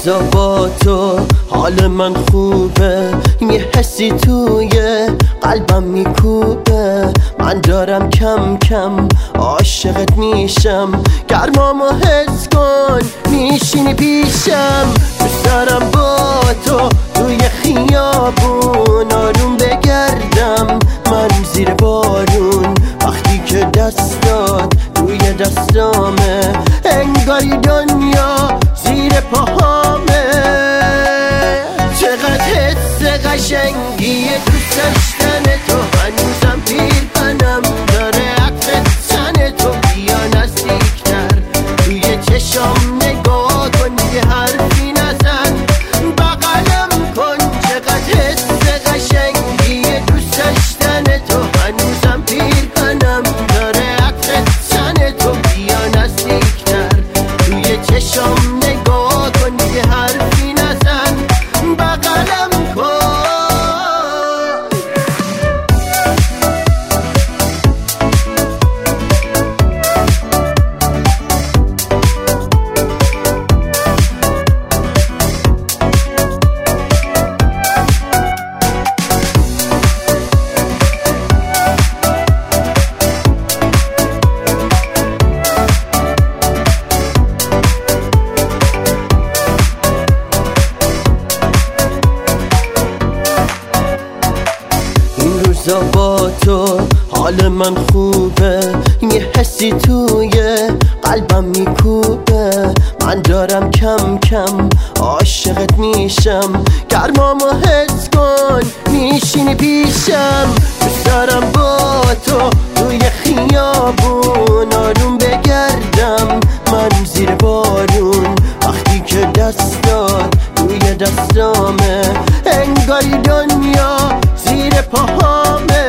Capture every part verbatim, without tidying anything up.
روزا با تو حال من خوبه، یه حسی توی قلبم میکوبه. من دارم کم کم عاشقت میشم، گرمامو حس کن میشینی پیشم. دوست دارم با تو توی خیابون آروم بگردم، من زیر بارون وقتی که دستات توی دستامه، انگاری دنیا زیر پاهامه. چقدر حس قشنگی دوست داشتن تو، هنوزم پیرهنم داره عطر تن تو. بیا نزدیکتر توی چشام نگاه کن، یه حرفی نزن بغلم کن. چقدر حس قشنگی دوست داشتن تو، هنوزم پیرهنم داره عطر تن تو. بیا نزدیکتر توی چشام نگاه کن، یه حرفی نزن بغلم کن. روزا با تو حال من خوبه، یه حسی توی قلبم میکوبه. من دارم کم کم عاشقت میشم، گرمامو حس کن میشینی پیشم. دوست دارم با تو توی خیابون آروم بگردم، من زیر بارون وقتی که دستات توی دستامه، انگاری دنیا زیر پاهامه.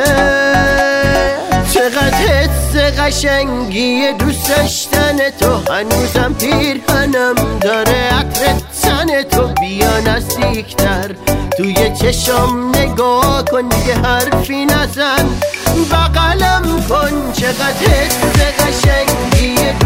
چقدر حس قشنگی دوست داشتن تو، هنوزم پیرهنم داره عطر تن تو. بیا نزدیکتر توی چشام نگاه کن، یه حرفی نزن بغلم کن. چقدر حس قشنگی